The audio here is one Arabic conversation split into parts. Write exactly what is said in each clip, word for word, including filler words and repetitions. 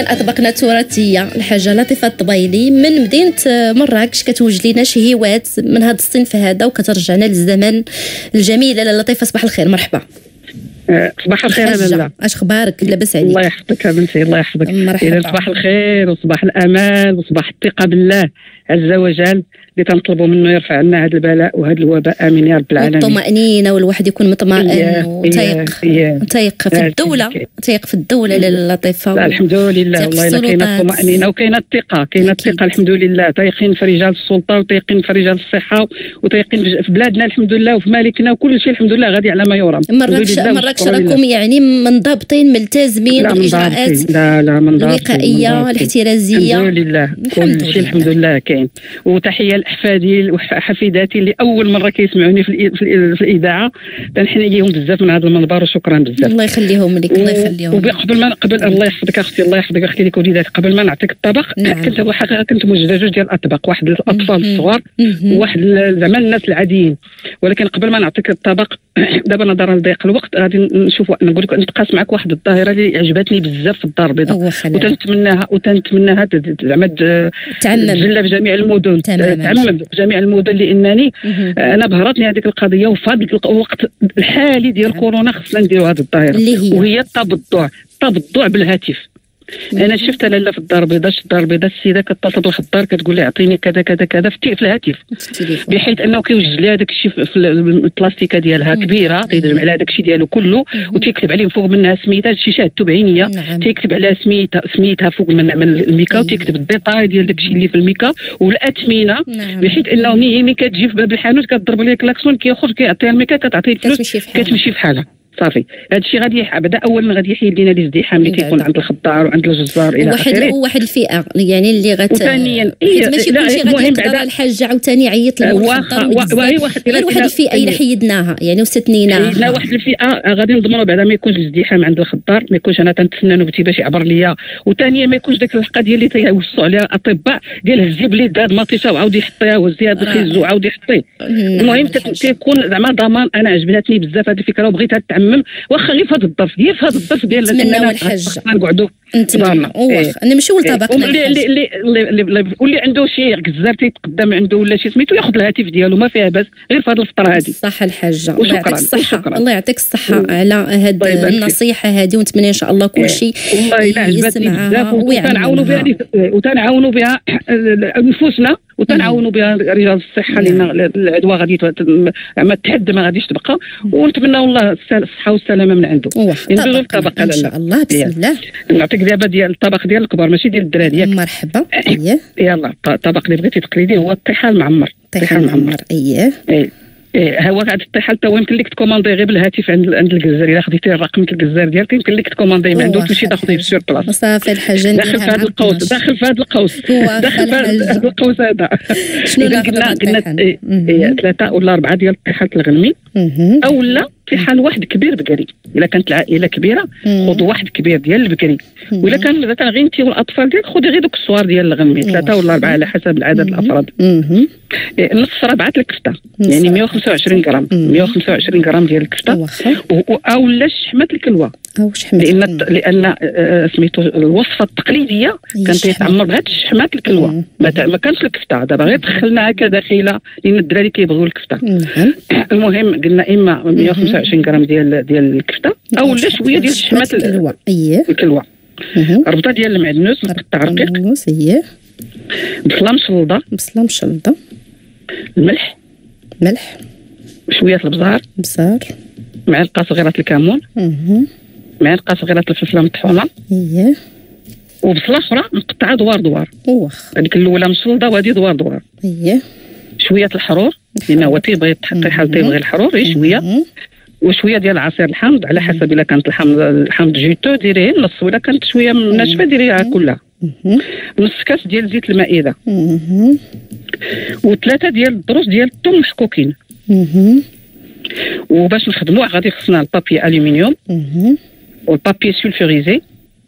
اطباقنا التراثيه الحاجه لطيفه الطبيلي من مدينه مراكش كتوجد لنا شي هوايات من هذا الصنف هذا وكترجعنا للزمن الجميل. لاله لطيفه صباح الخير، مرحبا. صباح الخير لاله، اش اخبارك؟ لاباس عليك؟ الله يحفظك بنتي، الله يحفظك. مرحبا. صباح الخير وصباح الامان وصباح الثقه بالله عز وجل اللي تنطلبوا منه يرفع عنا هذا البلاء وهذا الوباء، امين يا رب العالمين. والطمأنينه والواحد يكون مطمئن وتيق تيق في الدوله، تيق في الدوله لاله لطيفه. الحمد لله والله الا كاينه الطمأنينه وكاينه الثقه، كاينه الثقه الحمد لله. تيقين في رجال السلطه وتيقين في رجال الصحه وتيقين في بلادنا الحمد لله وفي مالكنا وكل شيء الحمد لله غادي على ما يرام. مراكش مراكش راكم يعني منضبطين ملتزمين بالاجراءات لا لا الوقائيه الاحترازيه الحمد لله. كل شيء الحمد لله كاين. وتحيه لاحفادي وحفيداتي اللي اول مره كيسمعوني في, في, في الاذاعه، تنحنيهم بزاف من هذا المنبر وشكرا بزاف. الله يخليهم لك، الله يخليهم. وقبل ما قبل الله يحفظك اختي، الله يحفظك اختي لك وليداتك، قبل ما نعطيك الطبق نعم. كنت حقيقه كنت موجده جوج ديال الاطباق، واحد للاطفال الصغار وواحد زعما الناس العاديين، ولكن قبل ما نعطيك الطبق دابا نظرا لضيق الوقت غادي نشوف نقول لك نتقاس معك واحد الظاهره اللي عجبتني بزاف في الدار البيضاء وتنتمناها وتنتمناها زعما تعمم في جميع المدن، تعمم في جميع المدن، لانني انا بهرتني هذيك القضيه. وفي هذا الوقت الحالي ديال كورونا خصنا نديروا هذه الظاهره وهي التبضع، التبضع بالهاتف. انا شفت لاله في الدار البيضاء، الدار البيضاء السيده كتصل بالخضار كتقول لي اعطيني كذا كذا كذا في الهاتف، بحيث انه كيوجد لها داك الشيء في البلاستيكه ديالها كبيره، تيجمع لها داك الشيء ديالو كله وتيكتب عليه فوق منها سميتها، شي شهادته بعينيه تيكتب عليها سميتها سميتها فوق من, من الميكا، وتيكتب الديتاي ديال داك الشيء اللي في الميكا والاثمنه، بحيث انه ملي كتجي في باب الحانوت كتضرب ليه كلاكسون كيخرج كيعطيها الميكا كتعطيه الفلوس كتمشي في حالها صافي. هذا الشيء غادي بدا اولا غادي يحيد لنا الازدحام اللي تيكون عند الخضار وعند الجزار الى اخره. واحد واحد الفئه يعني اللي غت وثانيا ماشي كلشي غادي يقدر الحاج عاوتاني يعيط له وهي واحد غير واحد الفئه الا حيدناها يعني واستثنيناها. لا واحد الفئه غادي نضمنوا بعدا ما يكونش الازدحام عند الخضار، ما يكونش انا تنتسنى نوبتي باش يعبر ليا، وثانيا ما يكونش داك الحلقه ديال اللي تيوصوا عليها الاطباء ديال هزي بليد هاد مطيشه وعاود يحطيها وهزي هاد الخيز وعاود يحطيه. المهم تيكون زعما ضمان. انا عجبتني بزاف هذه الفكره وبغيتها تعمم، واخا غير في هذا الظرف ديال في هذا الظرف ديال اننا نقعدوا نتمنى انا ماشي ولد طبقنا اللي اللي اللي واللي عنده شي غزار تيتقدم عنده ولا شي سميتو ياخذ الهاتف ديالو ما فيها باس غير في هذه الفتره هذه. صح الحاجه، الله يعطيك الصحه، الله يعطيك الصحه على هذه النصيحه هذه، ونتمنى ان شاء الله كل شيء والله الا عجبتني بزاف وتنعاونوا بها وتنعاونوا بها نفوسنا وتنعاونوا بها رجال الصحه، لان العدوى غادي ما تحد ما غاديش تبقى، ونتمنى والله الصحه والسلامه من عنده. ندوزو للطبق ان شاء الله بسم الله. نعطيك دابا ديال الطبق ديال الكبار ماشي ديال الدراري ياك. مرحبا. اييه يلا الطبق اللي بغيتي تقليدي هو الطحال المعمر. الطحال المعمر اييه ايه هو هذا الطحال تا هو يمكن لك تكوماندي غير بالهاتف عند عند الجزار، الا خديتي الرقم ديال الجزار ديالك يمكن لك تكوماندي من عنده وتمشي تاخذيه في السور بلاص. صافي الحاجه داخل في هذا القوس، داخل في هذا القوس، داخل في هذا القوس هذا. شنو اللي قلنا قلنا ثلاثه ولا اربعه ديال الطحال الغلمي او لا طحال واحد كبير بكري. الا كانت العائله كبيره خذوا واحد كبير ديال البكري، والا كان مثلا غير انت والاطفال ديالك خذي غير دوك الصوار ديال الغلمي ثلاثه ولا اربعه على حسب العدد الافراد. نص ربعه الكفته يعني مية وخمسة وعشرين غرام، مية وخمسة وعشرين غرام ديال الكفته او لا شحمه الكلوه، او شحمه لان لان سميتو الوصفه التقليديه كانت يتعمر بهاد شحمات الكلوه، ما كانش الكفته. دابا غير دخلنا هكا داخله لان الدراري كيبغيو الكفته. المهم قلنا اما مية وخمسة وعشرين غرام ديال ديال الكفته او لا شويه ديال شحمات الكلوه. اييه الكلوه، ربطه ديال المعدنوس مقطع رقيق، اييه بصله مشلضه، بصله مشلضه، الملح ملح، شويه البزار بزار، معلقه صغيره الكمون، معلقه صغيره الفلفله المطحونه، اييه وبصله اخرى مقطعه دوار دوار. واخ هذيك الاولى مشلضه وهذه دوار دوار. اييه شويه الحرور لان هو تيبغي الطحال تيبغي الحرور غير شويه، وشويه ديال عصير الحامض على حسب الا كانت الحامض الحامض جيتو ديريه نص، ولا كانت شويه ناشفه ديريها كلها، نص كاس ديال زيت المائده، وثلاثه ديال الضروس ديال الثوم محكوكين. وباش نخدموه غادي خصنا البابي الومنيوم والبابي سولفوريزي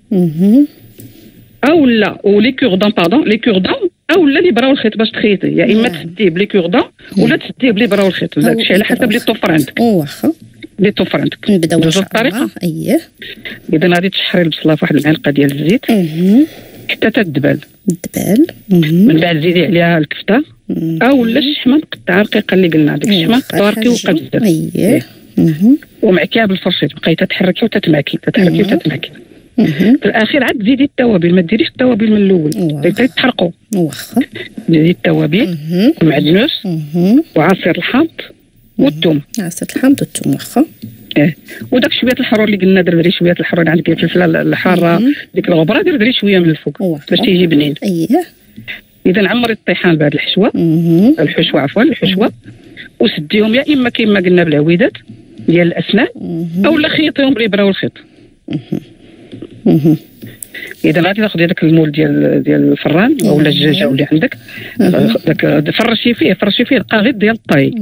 او لا ولي كوردون باردون لي كوردون او لا لي براو الخيط باش تخيطي، يا اما تسديه بلي كوردون ولا تسديه بلي براو الخيط، داكشي على حسب اللي توفر عندك. واخا اللي توفر عندك. نبداو ان شاء الله. اييه. اذا غادي تشحري البصله في واحد المعلقه ديال الزيت حتى تدبل. تدبل. من بعد زيدي عليها الكفته او لا الشحمه مقطعه رقيقه اللي قلنا، ديك الشحمه قطعه رقيقه بزاف. اييه. ومعكيها بالفرشيط، بقيتي تحركي وتتماكي تتحركي وتتماكي. في الاخير عاد تزيدي التوابل، ما ديريش التوابل من الاول، بقيتي تحرقوا. واخا. زيدي التوابل والمعدنوس وعصير الحامض والثوم. عصير الحامض والثوم. واخا. اه وداك شويه الحرور اللي قلنا دري شويه الحرور، عندك الفلفله الحاره ديك الغبره دير دري شويه من الفوق باش تيجي بنين. اييه. اذا عمري الطيحان بهذه الحشوه الحشوه عفوا الحشوه وسديهم يا اما كما قلنا بالعويدات ديال الاسنان او لا خيطيهم بالابره والخيط. اذا غادي تاخذي داك المول ديال ديال الفران اولا الدجاجه اللي عندك، داك فرشي فيه فرشي فيه لقى غير ديال الطاي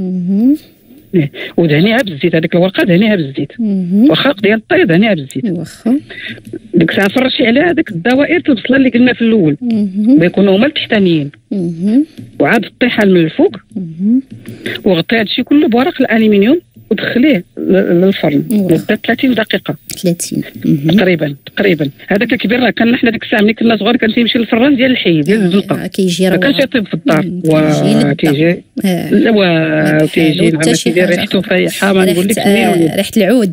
ودهنيها بالزيت، هذيك الورقه دهنيها بالزيت، واخا ديال الطاي دهنيها بالزيت. واخا ديك الساعه فرشي عليها هذيك الدوائر البصله اللي قلنا في الاول بيكونوا هما التحتانيين، وعاد الطيحان من الفوق وغطي هذا الشيء كله بورق الالومنيوم ودخليه للفرن مده ثلاثين دقيقه. ثلاثين تقريبا تقريبا. هذاك الكبير راه كان حنا ديك الساعه ملي كنا صغار كان تيمشي للفران ديال الحي ديال الزنقه، كيجي راه ما كانش يطيب في الدار وتيجي لا تيجي نعم تيدير ريحته فايحه ما نقول لك ريحه العود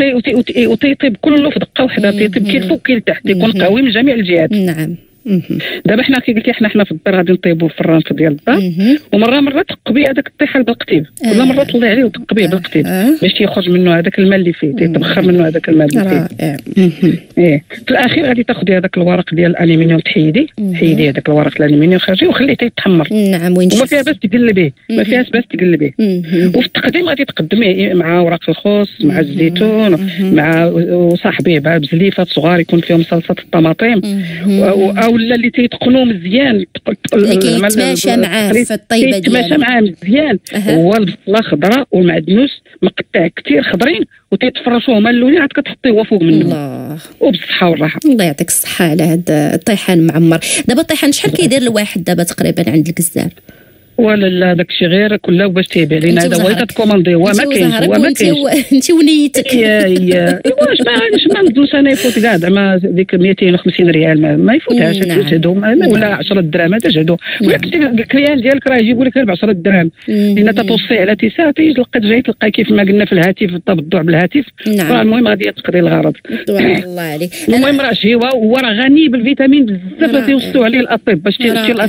وتيطيب كله في دقه واحده، تيطيب كي الفوق كي لتحت، تيكون قوي من جميع الجهات. نعم. دابا حنا كي قلتي حنا حنا في الدار غادي نطيبوا في الرانف ديال الدار، ومره مره تقبي هذاك الطيحان بالقطيب، ولا مره طلعي عليه وتقبيه بالقطيب باش تيخرج منه هذاك الماء اللي فيه، تيتبخر منه هذاك الماء اللي فيه. ايه في الاخير غادي تاخذي هذاك الورق ديال الالومنيوم تحيدي حيدي هذاك الورق الالومنيوم خرجي وخليه تيتحمر. نعم. وين وما فيها باس تقلبيه، ما فيهاش باس تقلبيه. وفي التقديم غادي تقدميه مع ورق الخوص مع الزيتون مع وصاحبيه مع بزليفات صغار يكون فيهم صلصه الطماطم او ولا اللي تيتقنوا مزيان يتماشى معاه في الطيبه ديالو، يتماشى معاه مزيان. هو البصله خضراء والمعدنوس مقطع كثير خضرين وتيتفرشوه هما الاولين عاد كتحطيه هو فوق منه. الله. وبالصحه والراحه. الله يعطيك الصحه على هذا الطيحان معمر. دابا الطيحان شحال كيدير الواحد دابا تقريبا عند الكزاب؟ ولا لا داك الشيء غير كله باش تيبيع لينا، هذا هو تكوموندي هو ما كاينش هو ما كاينش. انت ونيتك يا يا واش ما غاديش ما ندوز انا يفوت كاع زعما ديك مئتين وخمسين ريال ما, ما يفوتهاش تجهدوا ولا عشرة دراهم تجهدوا، ولكن الكليان ديالك راه يجيبوا لك ب عشرة دراهم لان تتوصي على تسعه تيجي تلقى جاي تلقى كيف ما قلنا في الهاتف بالضبط بالهاتف. راه المهم غادي تقضي الغرض. الله عليك. المهم راه شهيوه وراه غني بالفيتامين بزاف تيوصلوا عليه الاطباء باش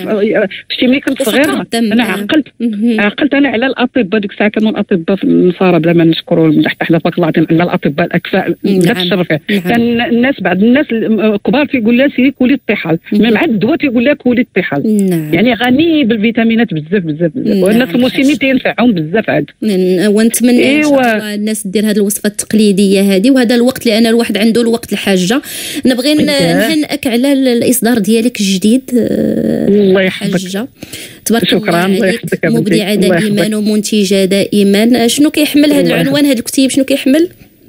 شتي ملي كنت صغيره انا عقلت عقلت انا على الاطباء ديك الساعه كانوا الاطباء في النصارى بلا ما نشكروا تحت حلفك الله يعطيهم ان الاطباء الاكفاء ذات الشرف. كان الناس بعض الناس الكبار تيقول لها سيري كولي الطحال، مع الدواء تيقول لها كولي الطحال. يعني غني بالفيتامينات بزاف بزاف بزاف والناس المسنين تينفعهم بزاف عاد. ونتمنى إيه ان شاء الله الناس دير هذه الوصفه التقليديه هذه وهذا الوقت لان الواحد عنده الوقت الحاجه. نبغي نهنئك على الاصدار ديالك الجديد. الله يحفظك. تبارك الله عليك، مبدعه دائما ومنتجه دائما. شنو كيحمل هذا العنوان هذا الكتيب شنو كيحمل؟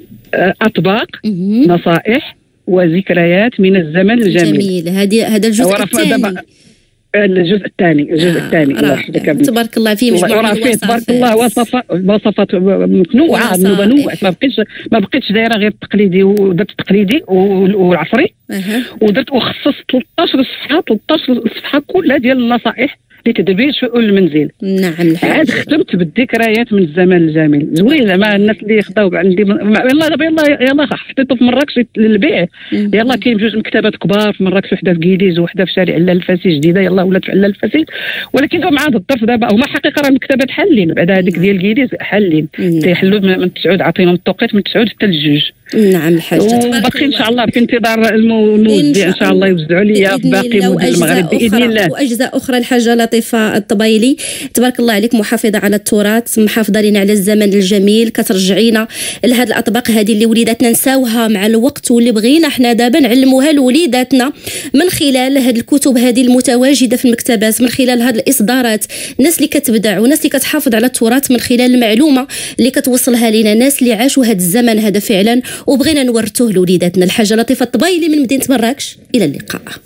اطباق نصائح وذكريات من الزمن الجميل. جميل. هذه هذا الجزء الثاني الجزء الثاني الجزء الثاني الله يحفظك. تبارك الله فيه مجموعه من الوصفات. تبارك الله وصفات وصفات متنوعه متنوعه ما بقيتش ما بقيتش دايره غير التقليدي ودرت التقليدي والعصري ودرت وخصصت ثلاثطاش صفحه ثلاثطاش صفحه كلها ديال النصائح لتدبير شؤون المنزل. نعم. عاد ختمت بالذكريات من الزمن الجميل. زوين زعما الناس اللي خداو عندي يلاه دابا يلاه يلاه حطيته في مراكش للبيع. يلاه كاين بجوج مكتبات كبار في مراكش، وحده في كيديز وحده في شارع علال الفاسي جديده يلاه ولات في علال الفاسي، ولكن مع هذا الظرف دابا هما حقيقه راه المكتبات حالين بعد هذيك ديال كيديز حالين تيحلوا من تسعود عطيناهم التوقيت من تسعود حتى للجوج. نعم الحاج. وباقي ان شاء الله في انتظار الموزع ان شاء الله يوزعوا لي باقي مدن المغرب باذن الله واجزاء اخرى. الحاجه لطيفه الطبيلي تبارك الله عليك، محافظه على التراث، محافظه لنا على الزمن الجميل، كترجعينا لهاد الاطباق هذه اللي وليداتنا نساوها مع الوقت واللي بغينا احنا دابا نعلموها لوليداتنا من خلال هاد الكتب هذه المتواجده في المكتبات، من خلال هاد الاصدارات، الناس اللي كتبدع وناس اللي كتحافظ على التراث من خلال المعلومه اللي كتوصلها لنا ناس اللي عاشوا هاد الزمن هذا فعلا وبغينا نورثوه لوليداتنا. الحاجه لطيفه الطبيلي من مدينه مراكش، الى اللقاء.